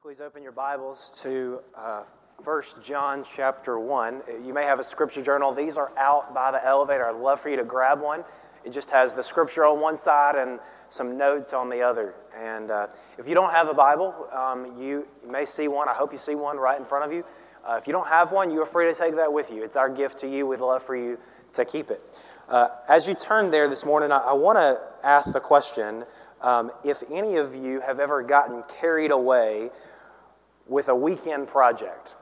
Please open your Bibles to 1 John chapter 1. You may have a scripture journal. These are out by the elevator. I'd love for you to grab one. It just has the scripture on one side and some notes on the other. And if you don't have a Bible, you may see one. I hope you see one right in front of you. If you don't have one, you are free to take that with you. It's our gift to you. We'd love for you to keep it. As you turn there this morning, I want to ask the question, if any of you have ever gotten carried away with a weekend project.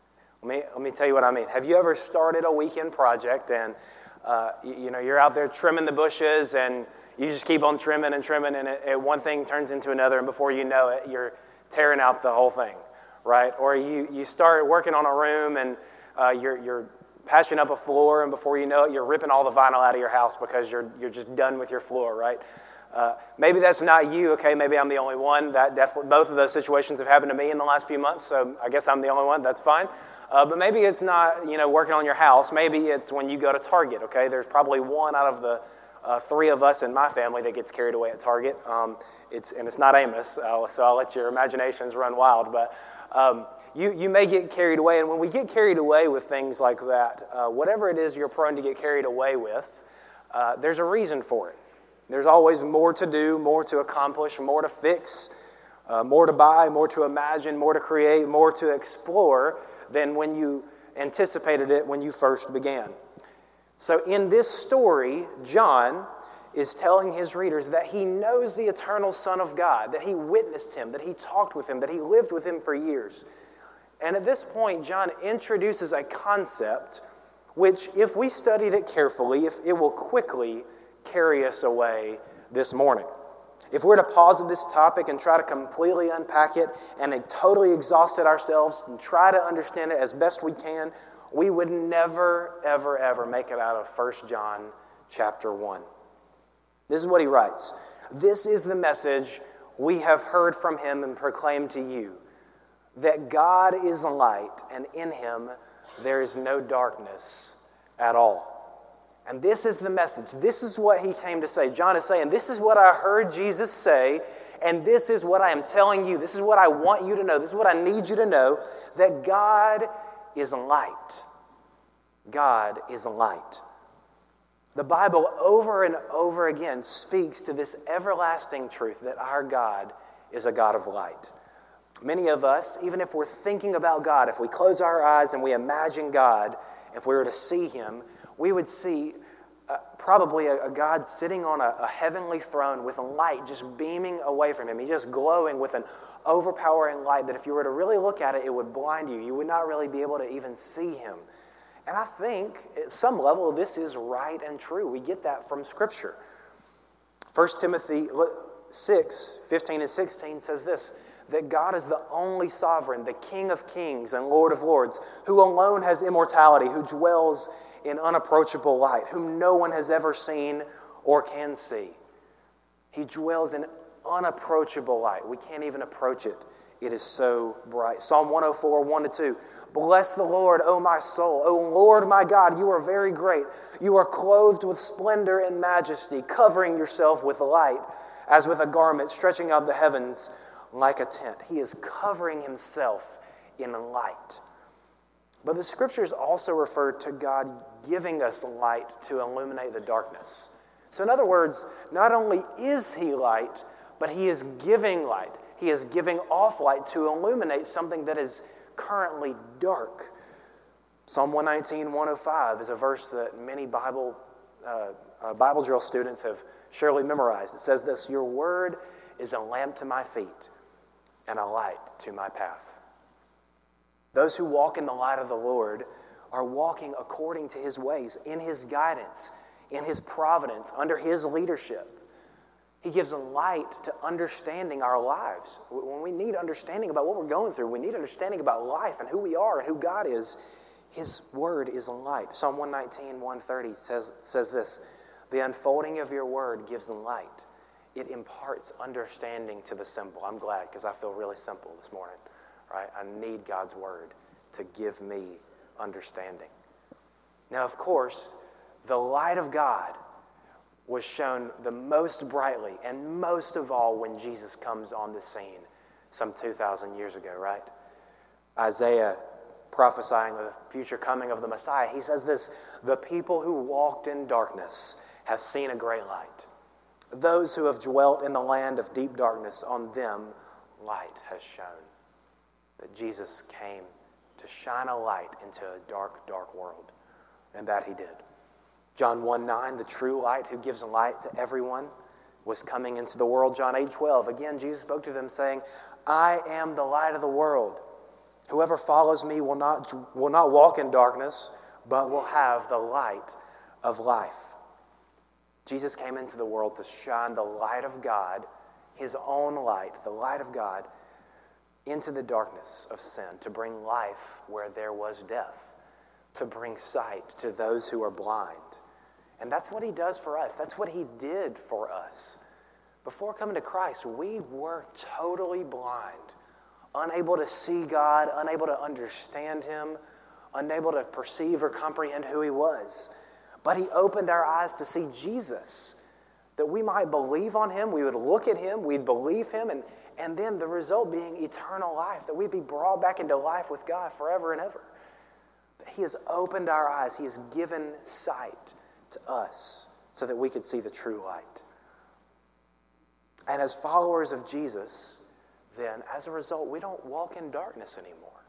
Let me tell you what I mean. Have you ever started a weekend project and you're out there trimming the bushes and you just keep on trimming and one thing turns into another, and before you know it, you're tearing out the whole thing, right? Or you start working on a room and you're patching up a floor, and before you know it, you're ripping all the vinyl out of your house because you're just done with your floor, right? Maybe that's not you, okay? Maybe I'm the only one. That definitely, both of those situations have happened to me in the last few months, so I guess I'm the only one. That's fine. But maybe it's not, working on your house. Maybe it's when you go to Target, okay? There's probably one out of the three of us in my family that gets carried away at Target. It's not Amos, so I'll let your imaginations run wild. But you may get carried away, and when we get carried away with things like that, whatever it is you're prone to get carried away with, there's a reason for it. There's always more to do, more to accomplish, more to fix, more to buy, more to imagine, more to create, more to explore than when you anticipated it when you first began. So in this story, John is telling his readers that he knows the eternal Son of God, that he witnessed him, that he talked with him, that he lived with him for years. And at this point, John introduces a concept which, if we studied it carefully, if it will quickly carry us away this morning. If we're to pause at this topic and try to completely unpack it and then totally exhaust it ourselves and try to understand it as best we can, we would never, ever, ever make it out of 1 John chapter 1. This is what he writes. This is the message we have heard from him and proclaimed to you, that God is light, and in him there is no darkness at all. And this is the message. This is what he came to say. John is saying, this is what I heard Jesus say, and this is what I am telling you. This is what I want you to know. This is what I need you to know, that God is light. God is light. The Bible over and over again speaks to this everlasting truth that our God is a God of light. Many of us, even if we're thinking about God, if we close our eyes and we imagine God, if we were to see him, we would see probably a God sitting on a heavenly throne with a light just beaming away from him. He's just glowing with an overpowering light that if you were to really look at it, it would blind you. You would not really be able to even see him. And I think at some level this is right and true. We get that from Scripture. 1 Timothy 6:15 and 16 says this, that God is the only sovereign, the King of kings and Lord of lords, who alone has immortality, who dwells in unapproachable light, whom no one has ever seen or can see. He dwells in unapproachable light. We can't even approach it. It is so bright. Psalm 104, 1-2. Bless the Lord, O my soul. O Lord my God, you are very great. You are clothed with splendor and majesty, covering yourself with light, as with a garment, stretching out the heavens like a tent. He is covering himself in light. But the Scriptures also refer to God giving us light to illuminate the darkness. So in other words, not only is he light, but he is giving light. He is giving off light to illuminate something that is currently dark. Psalm 119, 105 is a verse that many Bible drill students have surely memorized. It says this, your word is a lamp to my feet and a light to my path. Those who walk in the light of the Lord are walking according to his ways, in his guidance, in his providence, under his leadership. He gives light to understanding our lives. When we need understanding about what we're going through, we need understanding about life and who we are and who God is. His word is light. Psalm 119, 130 says this, the unfolding of your word gives light. It imparts understanding to the simple. I'm glad because I feel really simple this morning. Right? I need God's word to give me understanding. Now, of course, the light of God was shown the most brightly and most of all when Jesus comes on the scene some 2,000 years ago, right? Isaiah prophesying the future coming of the Messiah, he says this, "The people who walked in darkness have seen a great light. Those who have dwelt in the land of deep darkness, on them light has shone." That Jesus came to shine a light into a dark, dark world, and that he did. John 1:9, the true light who gives light to everyone, was coming into the world. John 8:12, again, Jesus spoke to them saying, "I am the light of the world. Whoever follows me will not walk in darkness, but will have the light of life." Jesus came into the world to shine the light of God, his own light, the light of God, into the darkness of sin, to bring life where there was death, to bring sight to those who are blind. And that's what he does for us. That's what he did for us. Before coming to Christ, we were totally blind, unable to see God, unable to understand him, unable to perceive or comprehend who he was. But he opened our eyes to see Jesus, that we might believe on him, we would look at him, we'd believe him, and then the result being eternal life, that we'd be brought back into life with God forever and ever. He has opened our eyes. He has given sight to us so that we could see the true light. And as followers of Jesus, then, as a result, we don't walk in darkness anymore.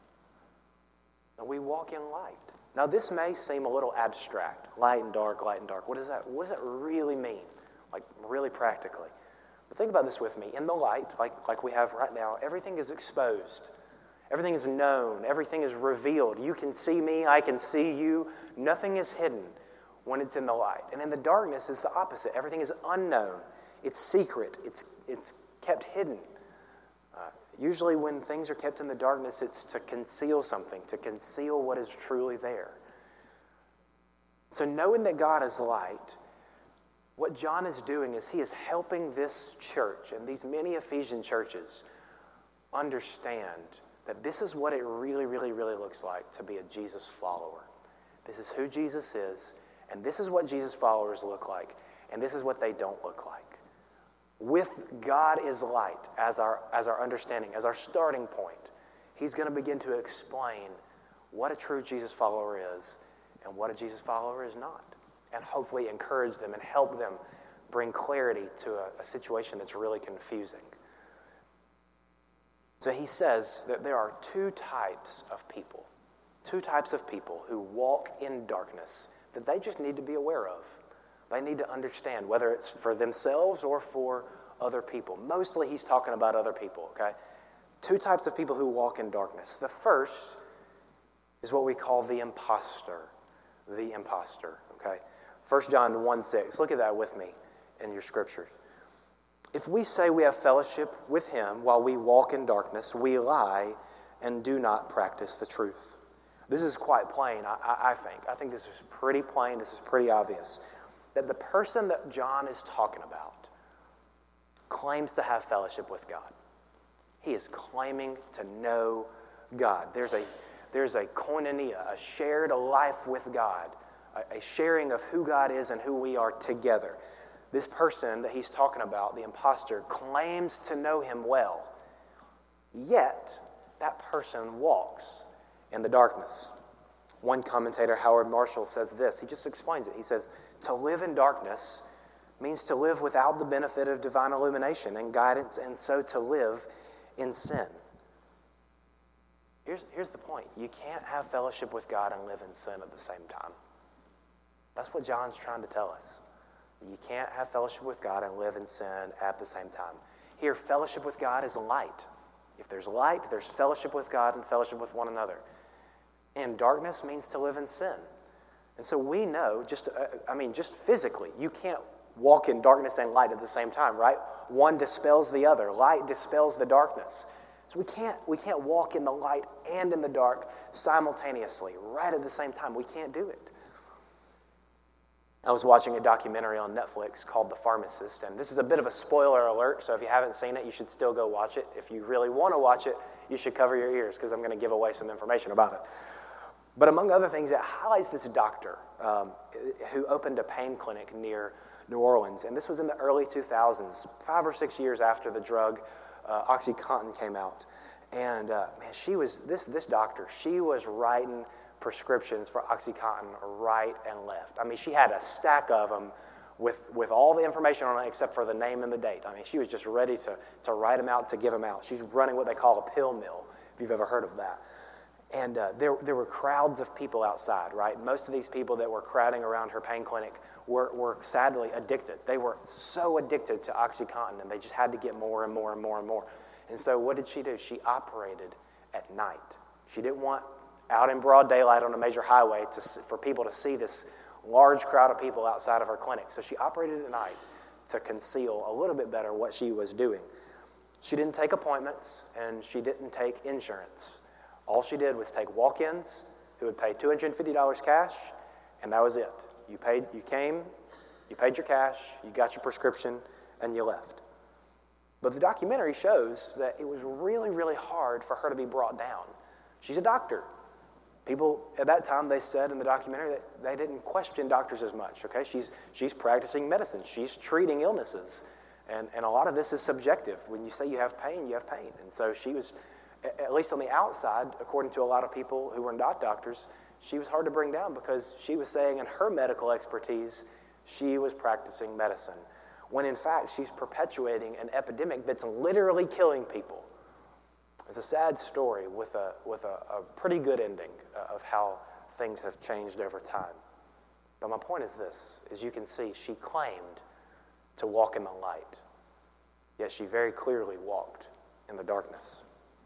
We walk in light. Now, this may seem a little abstract. Light and dark, light and dark. What does that really mean? Like, really practically. But think about this with me. In the light, like we have right now, everything is exposed. Everything is known. Everything is revealed. You can see me. I can see you. Nothing is hidden when it's in the light. And in the darkness is the opposite. Everything is unknown. It's secret. It's kept hidden. Usually when things are kept in the darkness, it's to conceal something, to conceal what is truly there. So knowing that God is light, what John is doing is he is helping this church and these many Ephesian churches understand that this is what it really, really, really looks like to be a Jesus follower. This is who Jesus is, and this is what Jesus followers look like, and this is what they don't look like. With God is light as our understanding, as our starting point, he's going to begin to explain what a true Jesus follower is and what a Jesus follower is not, and hopefully encourage them and help them bring clarity to a situation that's really confusing. So he says that there are two types of people who walk in darkness that they just need to be aware of. They need to understand, whether it's for themselves or for other people. Mostly he's talking about other people, okay? Two types of people who walk in darkness. The first is what we call the imposter. The imposter, okay? 1 John 1:6. Look at that with me in your scriptures. If we say we have fellowship with him while we walk in darkness, we lie and do not practice the truth. This is quite plain, I think. I think this is pretty plain. This is pretty obvious. That the person that John is talking about claims to have fellowship with God. He is claiming to know God. There's a koinonia, a shared life with God, a sharing of who God is and who we are together. This person that he's talking about, the imposter, claims to know him well. Yet, that person walks in the darkness. One commentator, Howard Marshall, says this. He just explains it. He says, to live in darkness means to live without the benefit of divine illumination and guidance, and so to live in sin. Here's the point. You can't have fellowship with God and live in sin at the same time. That's what John's trying to tell us. You can't have fellowship with God and live in sin at the same time. Here, fellowship with God is light. If there's light, there's fellowship with God and fellowship with one another. And darkness means to live in sin. And so we know, just physically, you can't walk in darkness and light at the same time, right? One dispels the other. Light dispels the darkness. So we can't walk in the light and in the dark simultaneously, right at the same time. We can't do it. I was watching a documentary on Netflix called The Pharmacist, and this is a bit of a spoiler alert, so if you haven't seen it, you should still go watch it. If you really want to watch it, you should cover your ears, because I'm going to give away some information about it. But among other things, it highlights this doctor who opened a pain clinic near New Orleans, and this was in the early 2000s, 5 or 6 years after the drug OxyContin came out. And man, she was, this doctor, she was writing prescriptions for OxyContin right and left. I mean, she had a stack of them with all the information on it except for the name and the date. I mean, she was just ready to write them out, to give them out. She's running what they call a pill mill, if you've ever heard of that. And there were crowds of people outside, right? Most of these people that were crowding around her pain clinic were sadly addicted. They were so addicted to OxyContin, and they just had to get more and more and more and more. And so what did she do? She operated at night. She didn't want out in broad daylight on a major highway for people to see this large crowd of people outside of her clinic. So she operated at night to conceal a little bit better what she was doing. She didn't take appointments, and she didn't take insurance. All she did was take walk-ins who would pay $250 cash, and that was it. You came, you paid your cash, you got your prescription, and you left. But the documentary shows that it was really, really hard for her to be brought down. She's a doctor. People at that time, they said in the documentary that they didn't question doctors as much, okay? She's practicing medicine. She's treating illnesses. And a lot of this is subjective. When you say you have pain, you have pain. And so she was, at least on the outside, according to a lot of people who were not doctors, she was hard to bring down because she was saying in her medical expertise, she was practicing medicine, when in fact she's perpetuating an epidemic that's literally killing people. It's a sad story with a pretty good ending of how things have changed over time. But my point is this, as you can see, she claimed to walk in the light, yet she very clearly walked in the darkness.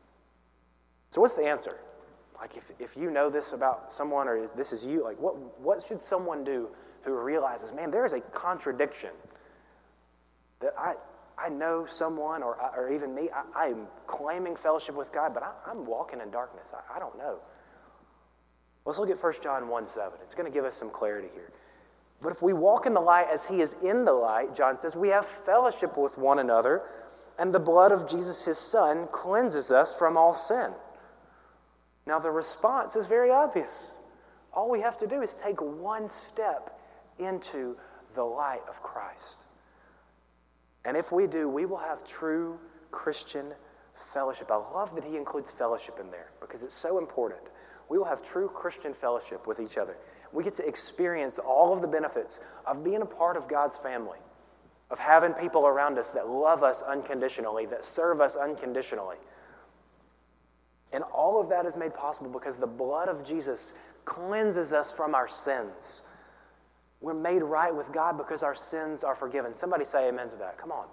So what's the answer? Like if you know this about someone or this is you, like what should someone do who realizes, man, there is a contradiction that I know someone or even me, I'm claiming fellowship with God, but I'm walking in darkness. I don't know. Let's look at 1 John 1:7. It's going to give us some clarity here. But if we walk in the light as he is in the light, John says, we have fellowship with one another, and the blood of Jesus, his son, cleanses us from all sin. Now the response is very obvious. All we have to do is take one step into the light of Christ. And if we do, we will have true Christian fellowship. I love that he includes fellowship in there because it's so important. We will have true Christian fellowship with each other. We get to experience all of the benefits of being a part of God's family, of having people around us that love us unconditionally, that serve us unconditionally. And all of that is made possible because the blood of Jesus cleanses us from our sins. We're made right with God because our sins are forgiven. Somebody say amen to that. Come on.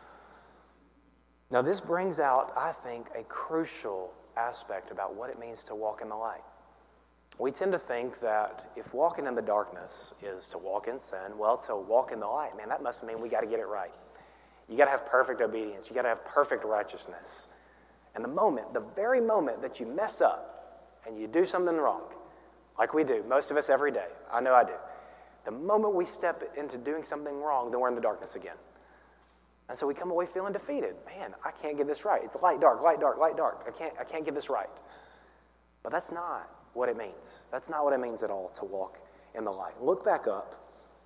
Now this brings out, I think, a crucial aspect about what it means to walk in the light. We tend to think that if walking in the darkness is to walk in sin, well, to walk in the light, man, that must mean we got to get it right. You got to have perfect obedience. You got to have perfect righteousness. And the very moment that you mess up and you do something wrong, like we do, most of us every day, I know I do, the moment we step into doing something wrong, then we're in the darkness again. And so we come away feeling defeated. Man, I can't get this right. It's light, dark, light, dark, light, dark. I can't get this right. But that's not what it means. That's not what it means at all to walk in the light. Look back up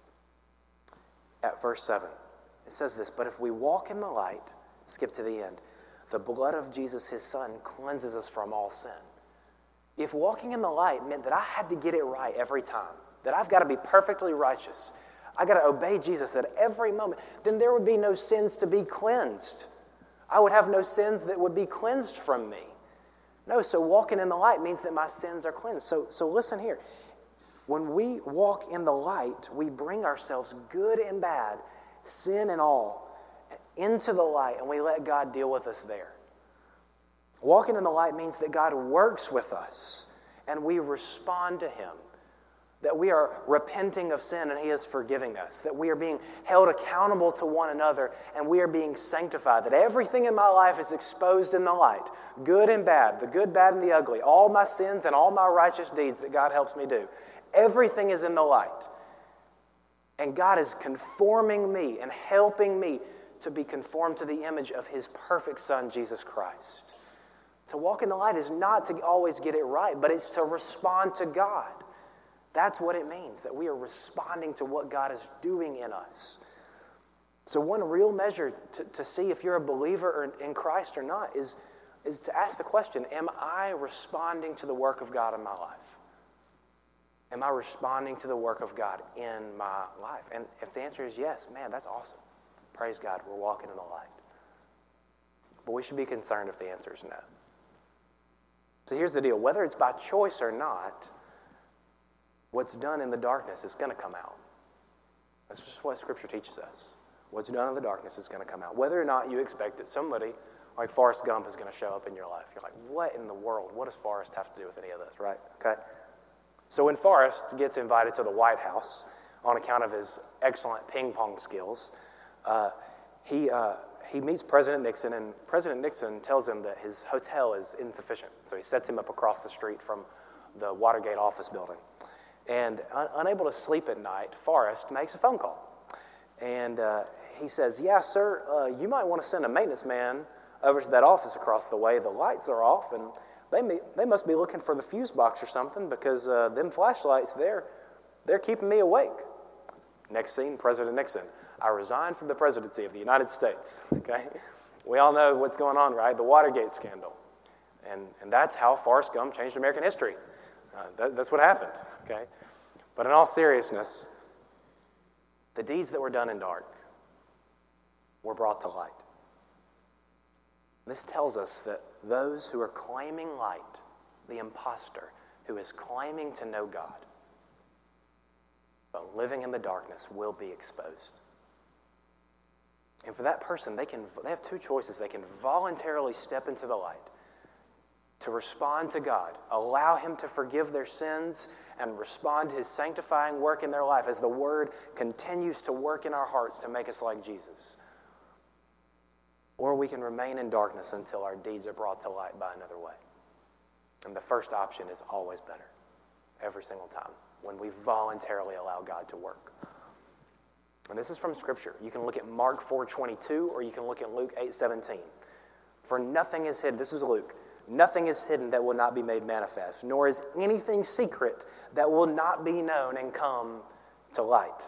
at verse 7. It says this, but if we walk in the light, skip to the end, the blood of Jesus, his son, cleanses us from all sin. If walking in the light meant that I had to get it right every time, that I've got to be perfectly righteous, I got to obey Jesus at every moment, then there would be no sins to be cleansed. I would have no sins that would be cleansed from me. No, so walking in the light means that my sins are cleansed. So listen here. When we walk in the light, we bring ourselves, good and bad, sin and all, into the light, and we let God deal with us there. Walking in the light means that God works with us, and we respond to him. That we are repenting of sin and he is forgiving us. That we are being held accountable to one another and we are being sanctified. That everything in my life is exposed in the light. Good and bad, the good, bad, and the ugly. All my sins and all my righteous deeds that God helps me do. Everything is in the light. And God is conforming me and helping me to be conformed to the image of his perfect Son, Jesus Christ. To walk in the light is not to always get it right, but it's to respond to God. That's what it means, that we are responding to what God is doing in us. So one real measure to see if you're a believer in Christ or not is to ask the question, am I responding to the work of God in my life? Am I responding to the work of God in my life? And if the answer is yes, man, that's awesome. Praise God, we're walking in the light. But we should be concerned if the answer is no. So here's the deal. Whether it's by choice or not, what's done in the darkness is going to come out. That's just what Scripture teaches us. What's done in the darkness is going to come out. Whether or not you expect that somebody like Forrest Gump is going to show up in your life. You're like, what in the world? What does Forrest have to do with any of this, right? Okay. So when Forrest gets invited to the White House on account of his excellent ping pong skills, he meets President Nixon, and President Nixon tells him that his hotel is insufficient. So he sets him up across the street from the Watergate office building. And unable to sleep at night, Forrest makes a phone call. And he says, yeah, sir, you might want to send a maintenance man over to that office across the way. The lights are off, and they must be looking for the fuse box or something because them flashlights, they're keeping me awake. Next scene, President Nixon. I resign from the presidency of the United States. Okay, we all know what's going on, right? The Watergate scandal. And that's how Forrest Gump changed American history. That's what happened, okay? But in all seriousness, the deeds that were done in dark were brought to light. This tells us that those who are claiming light, the imposter who is claiming to know God, but living in the darkness will be exposed. And for that person, they have two choices. They can voluntarily step into the light to respond to God, allow Him to forgive their sins, and respond to His sanctifying work in their life as the Word continues to work in our hearts to make us like Jesus. Or we can remain in darkness until our deeds are brought to light by another way. And the first option is always better, every single time, when we voluntarily allow God to work. And this is from Scripture. You can look at Mark 4:22, or you can look at Luke 8:17. For nothing is hidden, this is Luke, nothing is hidden that will not be made manifest, nor is anything secret that will not be known and come to light.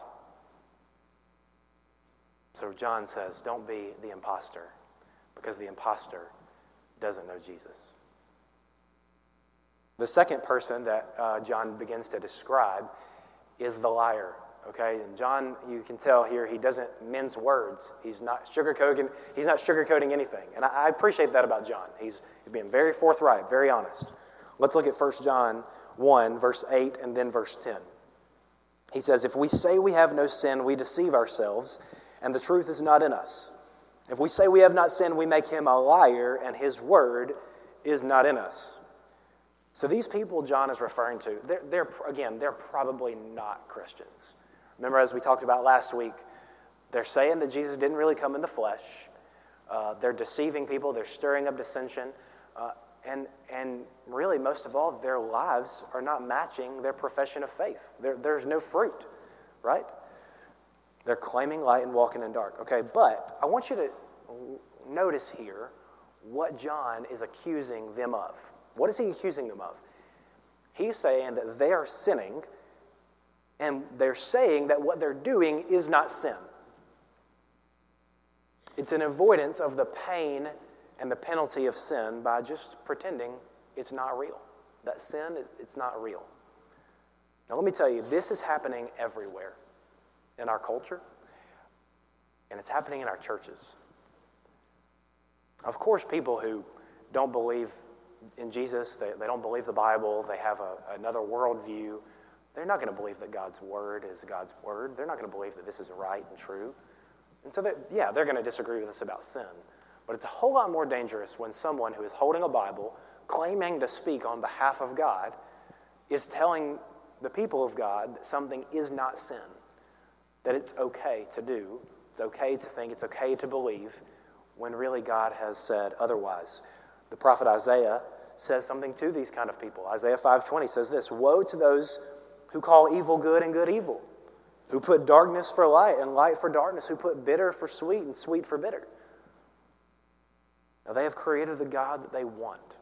So John says, don't be the imposter, because the imposter doesn't know Jesus. The second person that John begins to describe is the liar. Okay, and John, you can tell here, he doesn't mince words. He's not sugarcoating anything. And I appreciate that about John. He's being very forthright, very honest. Let's look at 1 John 1, verse 8, and then verse 10. He says, if we say we have no sin, we deceive ourselves, and the truth is not in us. If we say we have not sinned, we make him a liar, and his word is not in us. So these people John is referring to, they're probably not Christians. Remember, as we talked about last week, they're saying that Jesus didn't really come in the flesh. They're deceiving people. They're stirring up dissension. And really, most of all, their lives are not matching their profession of faith. There's no fruit, right? They're claiming light and walking in dark. Okay, but I want you to notice here what John is accusing them of. What is he accusing them of? He's saying that they are sinning, and they're saying that what they're doing is not sin. It's an avoidance of the pain and the penalty of sin by just pretending it's not real. That sin, it's not real. Now let me tell you, this is happening everywhere in our culture, and it's happening in our churches. Of course, people who don't believe in Jesus, they don't believe the Bible, they have another worldview, they're not going to believe that God's word is God's word. They're not going to believe that this is right and true. And so, they're going to disagree with us about sin. But it's a whole lot more dangerous when someone who is holding a Bible, claiming to speak on behalf of God, is telling the people of God that something is not sin, that it's okay to do, it's okay to think, it's okay to believe, when really God has said otherwise. The prophet Isaiah says something to these kind of people. Isaiah 5:20 says this, woe to those who call evil good and good evil, who put darkness for light and light for darkness, who put bitter for sweet and sweet for bitter. Now they have created the God that they want,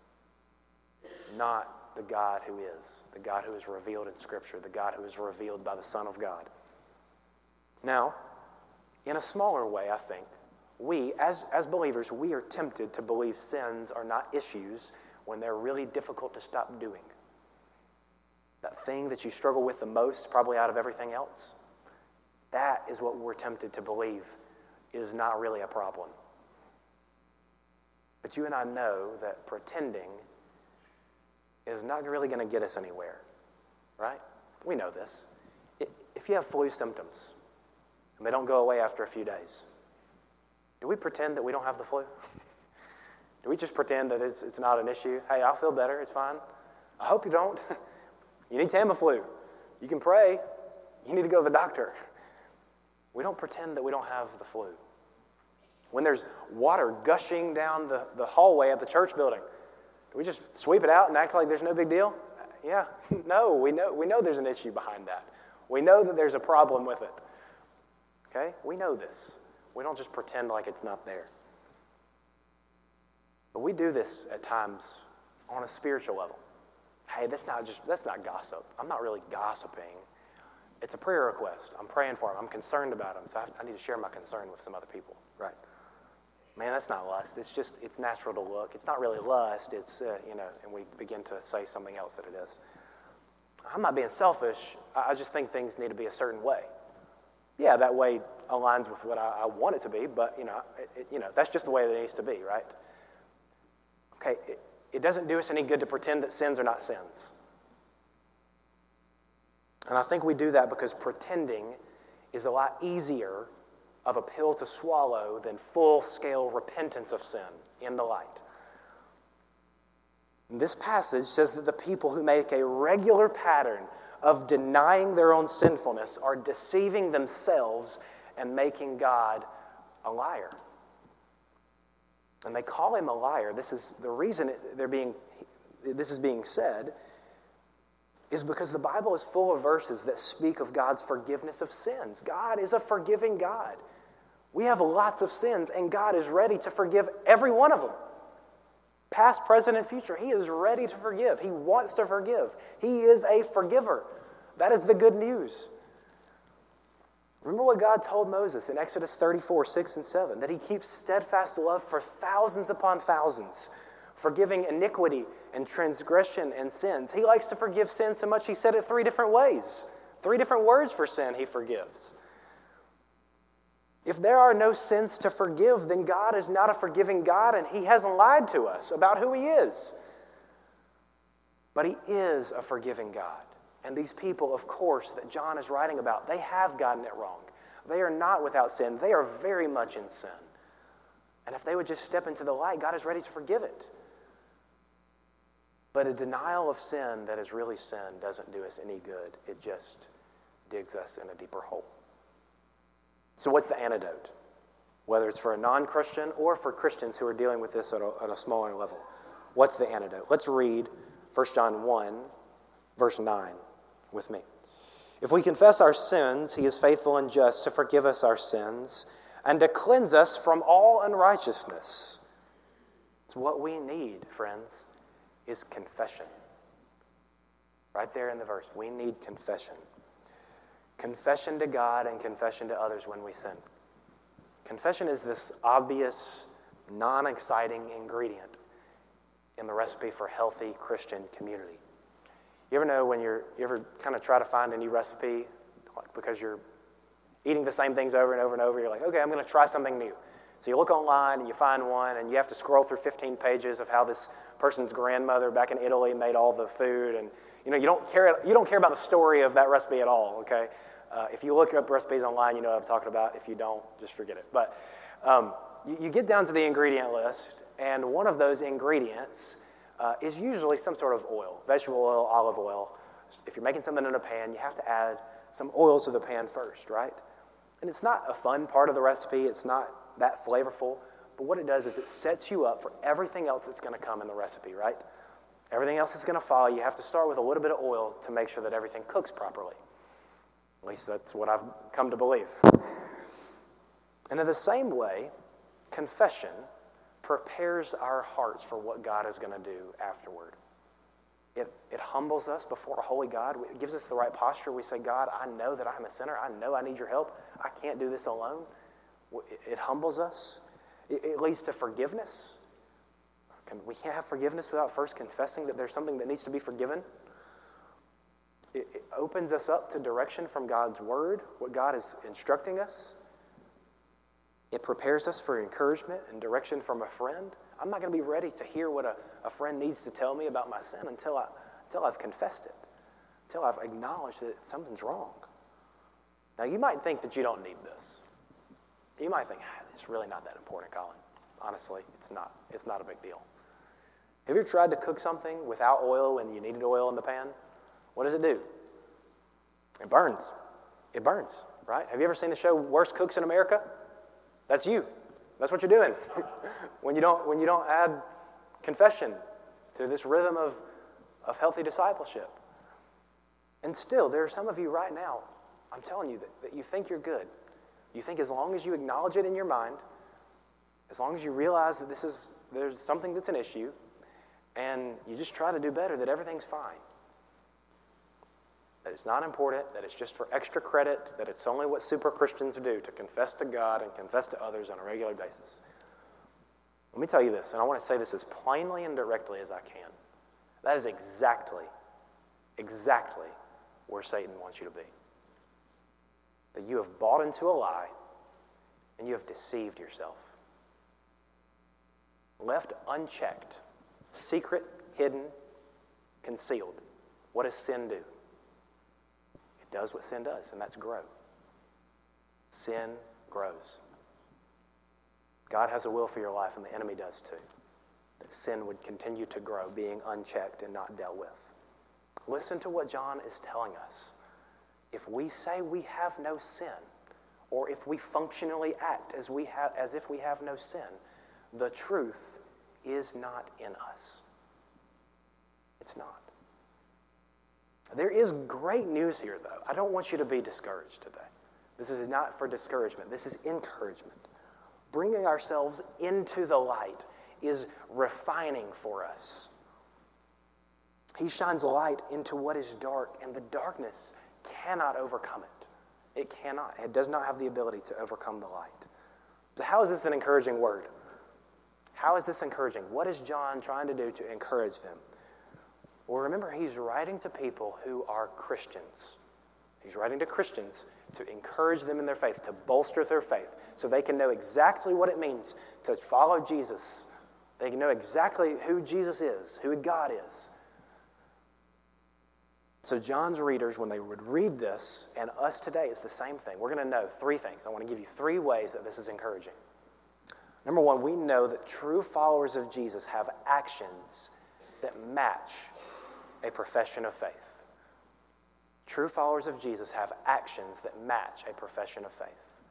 not the God who is revealed in Scripture, the God who is revealed by the Son of God. Now, In a smaller way, I think, we, as believers, we are tempted to believe sins are not issues when they're really difficult to stop doing. That thing that you struggle with the most, probably out of everything else, that is what we're tempted to believe is not really a problem. But you and I know that pretending is not really going to get us anywhere, right? We know this. If you have flu symptoms and they don't go away after a few days, do we pretend that we don't have the flu? Do we just pretend that it's not an issue? Hey, I'll feel better, it's fine. I hope you don't. You need Tamiflu. You can pray. You need to go to the doctor. We don't pretend that we don't have the flu. When there's water gushing down the hallway at the church building, do we just sweep it out and act like there's no big deal? Yeah, no, we know there's an issue behind that. We know that there's a problem with it. Okay? We know this. We don't just pretend like it's not there. But we do this at times on a spiritual level. Hey, that's not gossip. I'm not really gossiping. It's a prayer request. I'm praying for them. I'm concerned about them. So I need to share my concern with some other people. Right. Man, that's not lust. It's natural to look. It's not really lust. It's, and we begin to say something else that it is. I'm not being selfish. I just think things need to be a certain way. Yeah, that way aligns with what I want it to be, but, that's just the way it needs to be, right? Okay, it doesn't do us any good to pretend that sins are not sins. And I think we do that because pretending is a lot easier of a pill to swallow than full-scale repentance of sin in the light. And this passage says that the people who make a regular pattern of denying their own sinfulness are deceiving themselves and making God a liar. And they call him a liar. This is the reason this is being said is because the Bible is full of verses that speak of God's forgiveness of sins. God is a forgiving God. We have lots of sins, and God is ready to forgive every one of them. Past, present, and future. He is ready to forgive. He wants to forgive. He is a forgiver. That is the good news. Remember what God told Moses in Exodus 34, 6 and 7, that he keeps steadfast love for thousands upon thousands, forgiving iniquity and transgression and sins. He likes to forgive sin so much he said it 3 different ways. 3 different words for sin he forgives. If there are no sins to forgive, then God is not a forgiving God, and he hasn't lied to us about who he is. But he is a forgiving God. And these people, of course, that John is writing about, they have gotten it wrong. They are not without sin. They are very much in sin. And if they would just step into the light, God is ready to forgive it. But a denial of sin that is really sin doesn't do us any good. It just digs us in a deeper hole. So what's the antidote? Whether it's for a non-Christian or for Christians who are dealing with this at a smaller level. What's the antidote? Let's read 1 John 1, verse 9 with me. If we confess our sins, he is faithful and just to forgive us our sins and to cleanse us from all unrighteousness. It's what we need, friends, is confession. Right there in the verse, we need confession. Confession to God and confession to others when we sin. Confession is this obvious, non-exciting ingredient in the recipe for healthy Christian community. You ever know when you ever kind of try to find a new recipe, like because you're eating the same things over and over and over, you're like, okay, I'm going to try something new. So you look online and you find one, and you have to scroll through 15 pages of how this person's grandmother back in Italy made all the food, and you don't care about the story of that recipe at all. Okay, if you look up recipes online, you know what I'm talking about. If you don't, just forget it. But you get down to the ingredient list, and one of those ingredients is usually some sort of oil, vegetable oil, olive oil. If you're making something in a pan, you have to add some oil to the pan first, right? And it's not a fun part of the recipe. It's not that flavorful. But what it does is it sets you up for everything else that's going to come in the recipe, right? Everything else is going to follow. You have to start with a little bit of oil to make sure that everything cooks properly. At least that's what I've come to believe. And in the same way, confession prepares our hearts for what God is going to do afterward. It humbles us before a holy God. It gives us the right posture. We say, God, I know that I'm a sinner. I know I need your help. I can't do this alone. It humbles us. It leads to forgiveness. We can't have forgiveness without first confessing that there's something that needs to be forgiven. It opens us up to direction from God's word, what God is instructing us. It prepares us for encouragement and direction from a friend. I'm not going to be ready to hear what a friend needs to tell me about my sin until I've confessed it, until I've acknowledged that something's wrong. Now, you might think that you don't need this. You might think, it's really not that important, Colin. Honestly, it's not. It's not a big deal. Have you ever tried to cook something without oil when you needed oil in the pan? What does it do? It burns. It burns, right? Have you ever seen the show Worst Cooks in America? That's you. That's what you're doing when you don't add confession to this rhythm of healthy discipleship. And still, there are some of you right now, I'm telling you, that you think you're good. You think as long as you acknowledge it in your mind, as long as you realize that there's something that's an issue, and you just try to do better, that everything's fine. That it's not important, that it's just for extra credit, that it's only what super Christians do, to confess to God and confess to others on a regular basis. Let me tell you this, and I want to say this as plainly and directly as I can. That is exactly where Satan wants you to be. That you have bought into a lie and you have deceived yourself. Left unchecked, secret, hidden, concealed. What does sin do? It does what sin does, and that's grow. Sin grows. God has a will for your life, and the enemy does too. That sin would continue to grow, being unchecked and not dealt with. Listen to what John is telling us. If we say we have no sin, or if we functionally act as if we have no sin, the truth is not in us. It's not. There is great news here, though. I don't want you to be discouraged today. This is not for discouragement. This is encouragement. Bringing ourselves into the light is refining for us. He shines light into what is dark, and the darkness cannot overcome it. It cannot. It does not have the ability to overcome the light. So how is this an encouraging word? How is this encouraging? What is John trying to do to encourage them? Well, remember, he's writing to people who are Christians. He's writing to Christians to encourage them in their faith, to bolster their faith, so they can know exactly what it means to follow Jesus. They can know exactly who Jesus is, who God is. So John's readers, when they would read this, and us today, it's the same thing. We're going to know three things. I want to give you three ways that this is encouraging. Number one, we know that true followers of Jesus have actions that match a profession of faith. True followers of Jesus have actions that match a profession of faith.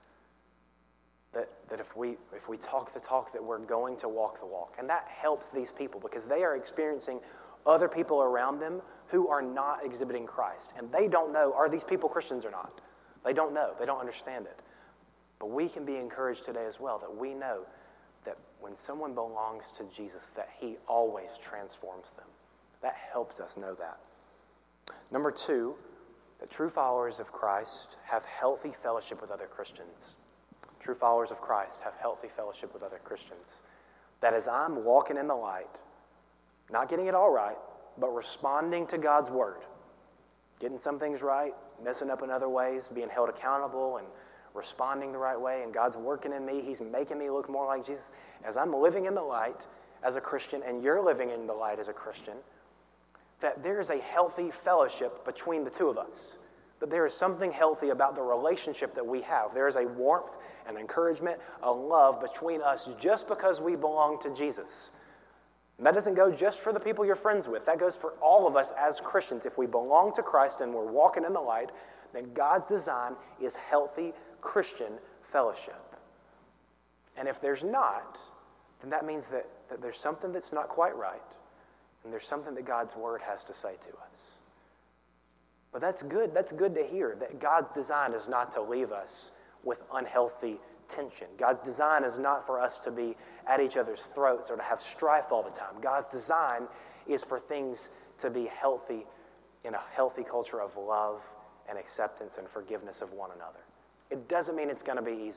That if we talk the talk, that we're going to walk the walk. And that helps these people because they are experiencing other people around them who are not exhibiting Christ. And they don't know, are these people Christians or not? They don't know. They don't understand it. But we can be encouraged today as well that we know that when someone belongs to Jesus, that he always transforms them. That helps us know that. Number two, that true followers of Christ have healthy fellowship with other Christians. True followers of Christ have healthy fellowship with other Christians. That as I'm walking in the light, not getting it all right, but responding to God's word, getting some things right, messing up in other ways, being held accountable and responding the right way, and God's working in me. He's making me look more like Jesus. As I'm living in the light as a Christian, and you're living in the light as a Christian, that there is a healthy fellowship between the two of us. That there is something healthy about the relationship that we have. There is a warmth, an encouragement, a love between us just because we belong to Jesus. And that doesn't go just for the people you're friends with. That goes for all of us as Christians. If we belong to Christ and we're walking in the light, then God's design is healthy Christian fellowship. And if there's not, then that means that there's something that's not quite right. And there's something that God's word has to say to us. But that's good. That's good to hear, that God's design is not to leave us with unhealthy tension. God's design is not for us to be at each other's throats or to have strife all the time. God's design is for things to be healthy in a healthy culture of love and acceptance and forgiveness of one another. It doesn't mean it's going to be easy,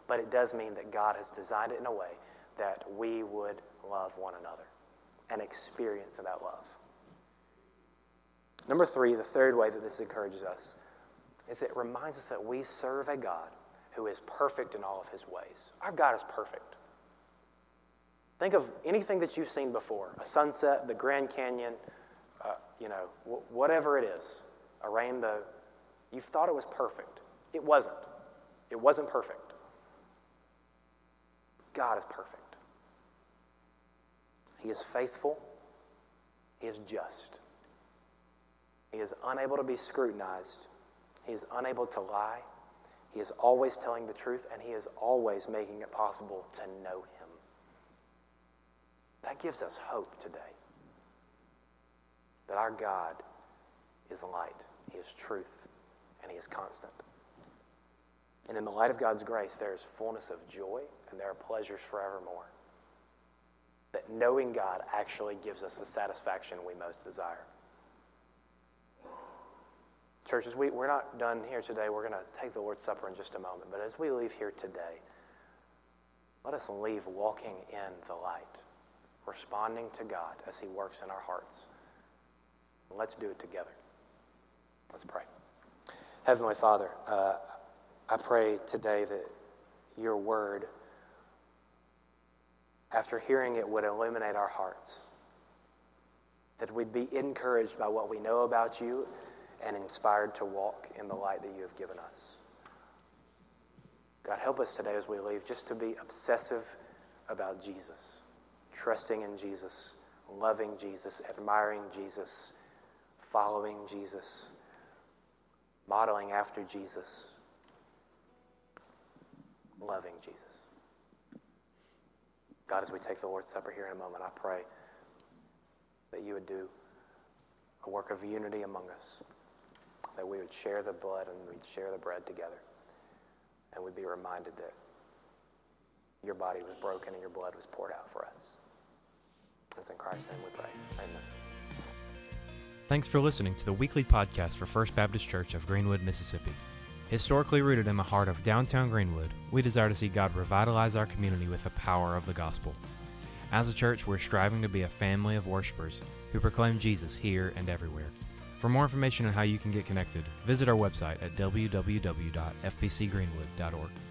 but it does mean that God has designed it in a way that we would love one another and experience that love. Number 3, the third way that this encourages us, is it reminds us that we serve a God who is perfect in all of his ways. Our God is perfect. Think of anything that you've seen before, a sunset, the Grand Canyon, whatever it is, a rainbow. You've thought it was perfect. It wasn't. It wasn't perfect. God is perfect. He is faithful. He is just. He is unable to be scrutinized. He is unable to lie. He is always telling the truth, and he is always making it possible to know him. That gives us hope today. That our God is light, he is truth, and he is constant. And in the light of God's grace, there is fullness of joy, and there are pleasures forevermore. That knowing God actually gives us the satisfaction we most desire. Churches, we're not done here today. We're going to take the Lord's Supper in just a moment. But as we leave here today, let us leave walking in the light, responding to God as he works in our hearts. And let's do it together. Let's pray. Heavenly Father, I pray today that your word, after hearing it, would illuminate our hearts. That we'd be encouraged by what we know about you and inspired to walk in the light that you have given us. God, help us today as we leave just to be obsessive about Jesus, trusting in Jesus, loving Jesus, admiring Jesus, following Jesus, modeling after Jesus, loving Jesus. God, as we take the Lord's Supper here in a moment, I pray that you would do a work of unity among us, that we would share the blood and we'd share the bread together, and we'd be reminded that your body was broken and your blood was poured out for us. It's in Christ's name we pray. Amen. Thanks for listening to the weekly podcast for First Baptist Church of Greenwood, Mississippi. Historically rooted in the heart of downtown Greenwood, we desire to see God revitalize our community with the power of the gospel. As a church, we're striving to be a family of worshipers who proclaim Jesus here and everywhere. For more information on how you can get connected, visit our website at www.fbcgreenwood.org.